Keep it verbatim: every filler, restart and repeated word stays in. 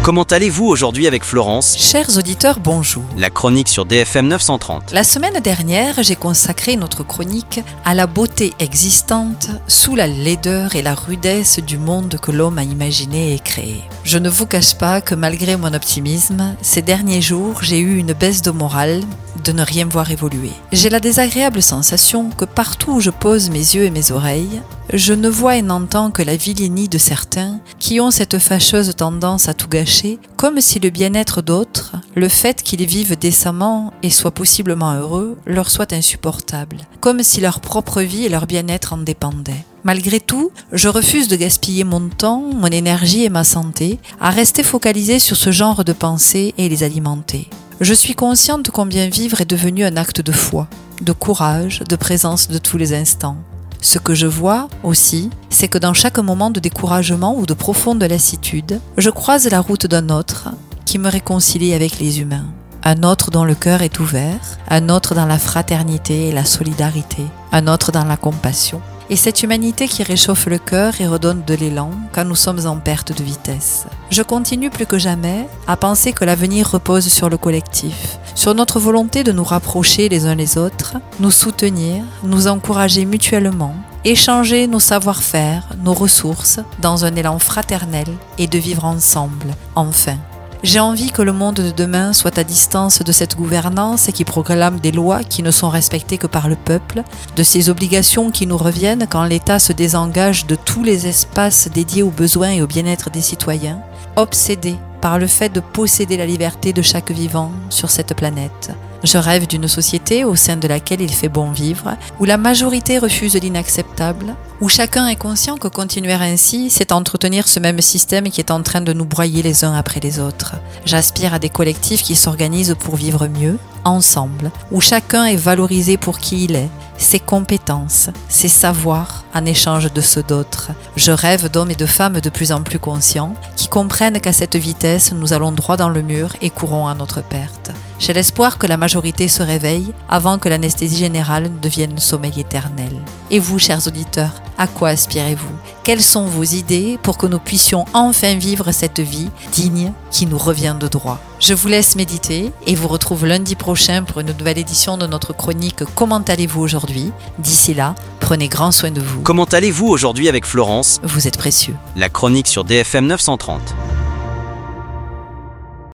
Comment allez-vous aujourd'hui avec Florence? Chers auditeurs, bonjour. La chronique sur D F M neuf cent trente. La semaine dernière, j'ai consacré notre chronique à la beauté existante sous la laideur et la rudesse du monde que l'homme a imaginé et créé. Je ne vous cache pas que malgré mon optimisme, ces derniers jours, j'ai eu une baisse de morale de ne rien voir évoluer. J'ai la désagréable sensation que partout où je pose mes yeux et mes oreilles, je ne vois et n'entends que la vilainie de certains qui ont cette fâcheuse tendance à tout gâcher, comme si le bien-être d'autres, le fait qu'ils vivent décemment et soient possiblement heureux, leur soit insupportable, comme si leur propre vie et leur bien-être en dépendaient. Malgré tout, je refuse de gaspiller mon temps, mon énergie et ma santé à rester focalisé sur ce genre de pensées et les alimenter. Je suis consciente combien vivre est devenu un acte de foi, de courage, de présence de tous les instants. Ce que je vois aussi, c'est que dans chaque moment de découragement ou de profonde lassitude, je croise la route d'un autre qui me réconcilie avec les humains. Un autre dont le cœur est ouvert, un autre dans la fraternité et la solidarité, un autre dans la compassion. Et cette humanité qui réchauffe le cœur et redonne de l'élan quand nous sommes en perte de vitesse. Je continue plus que jamais à penser que l'avenir repose sur le collectif, sur notre volonté de nous rapprocher les uns les autres, nous soutenir, nous encourager mutuellement, échanger nos savoir-faire, nos ressources dans un élan fraternel et de vivre ensemble, enfin. J'ai envie que le monde de demain soit à distance de cette gouvernance qui proclame des lois qui ne sont respectées que par le peuple, de ces obligations qui nous reviennent quand l'État se désengage de tous les espaces dédiés aux besoins et au bien-être des citoyens, obsédé par le fait de posséder la liberté de chaque vivant sur cette planète. Je rêve d'une société au sein de laquelle il fait bon vivre, où la majorité refuse l'inacceptable, où chacun est conscient que continuer ainsi, c'est entretenir ce même système qui est en train de nous broyer les uns après les autres. J'aspire à des collectifs qui s'organisent pour vivre mieux, ensemble, où chacun est valorisé pour qui il est, ses compétences, ses savoirs, en échange de ceux d'autres. Je rêve d'hommes et de femmes de plus en plus conscients, qui comprennent qu'à cette vitesse, nous allons droit dans le mur et courons à notre perte. J'ai l'espoir que la majorité se réveille avant que l'anesthésie générale ne devienne sommeil éternel. Et vous, chers auditeurs, à quoi aspirez-vous? Quelles sont vos idées pour que nous puissions enfin vivre cette vie digne qui nous revient de droit? Je vous laisse méditer et vous retrouve lundi prochain pour une nouvelle édition de notre chronique « Comment allez-vous aujourd'hui ?» D'ici là, prenez grand soin de vous. Comment allez-vous aujourd'hui avec Florence? Vous êtes précieux. La chronique sur D F M neuf cent trente.